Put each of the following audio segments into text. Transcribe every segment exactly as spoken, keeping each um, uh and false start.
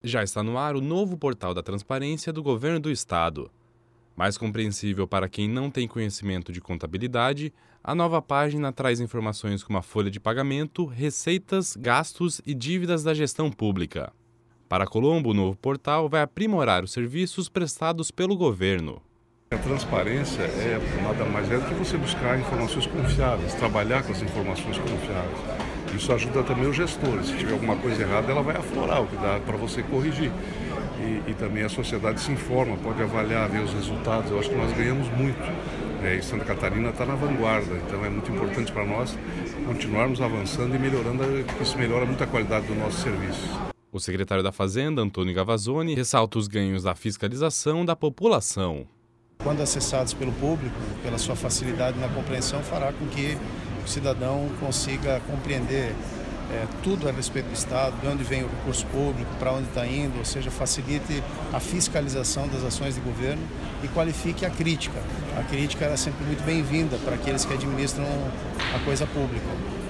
Já está no ar o novo portal da transparência do Governo do Estado. Mais compreensível para quem não tem conhecimento de contabilidade, a nova página traz informações como a folha de pagamento, receitas, gastos e dívidas da gestão pública. Para Colombo, o novo portal vai aprimorar os serviços prestados pelo governo. A transparência é nada mais é do que você buscar informações confiáveis, trabalhar com as informações confiáveis. Isso ajuda também os gestores. Se tiver alguma coisa errada, ela vai aflorar o que dá para você corrigir. E, e também a sociedade se informa, pode avaliar, ver os resultados. Eu acho que nós ganhamos muito. É, e Santa Catarina está na vanguarda, então é muito importante para nós continuarmos avançando e melhorando, porque isso melhora muito a qualidade do nosso serviço. O secretário da Fazenda, Antônio Gavazzoni, ressalta os ganhos da fiscalização da população. Quando acessados pelo público, pela sua facilidade na compreensão, fará com que o cidadão consiga compreender é, tudo a respeito do Estado, de onde vem o recurso público, para onde está indo, ou seja, facilite a fiscalização das ações de governo e qualifique a crítica. A crítica é sempre muito bem-vinda para aqueles que administram a coisa pública.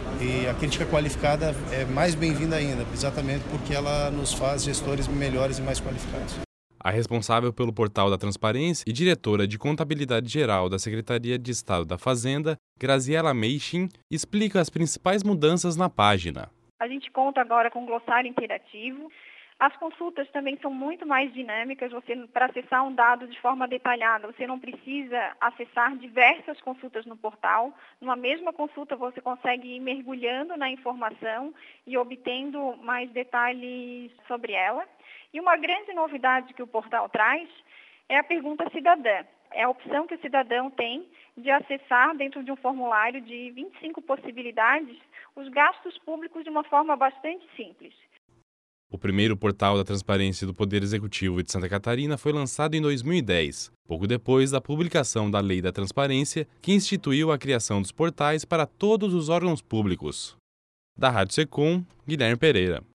E a crítica qualificada é mais bem-vinda ainda, exatamente porque ela nos faz gestores melhores e mais qualificados. A responsável pelo portal da transparência e diretora de contabilidade geral da Secretaria de Estado da Fazenda, Graziela Meichin, explica as principais mudanças na página. A gente conta agora com um glossário interativo. As consultas também são muito mais dinâmicas. Você, para acessar um dado de forma detalhada, você não precisa acessar diversas consultas no portal. Numa mesma consulta, você consegue ir mergulhando na informação e obtendo mais detalhes sobre ela. E uma grande novidade que o portal traz é a pergunta cidadã. É a opção que o cidadão tem de acessar, dentro de um formulário de vinte e cinco possibilidades, os gastos públicos de uma forma bastante simples. O primeiro portal da transparência do Poder Executivo de Santa Catarina foi lançado em dois mil e dez, pouco depois da publicação da Lei da Transparência, que instituiu a criação dos portais para todos os órgãos públicos. Da Rádio Secom, Guilherme Pereira.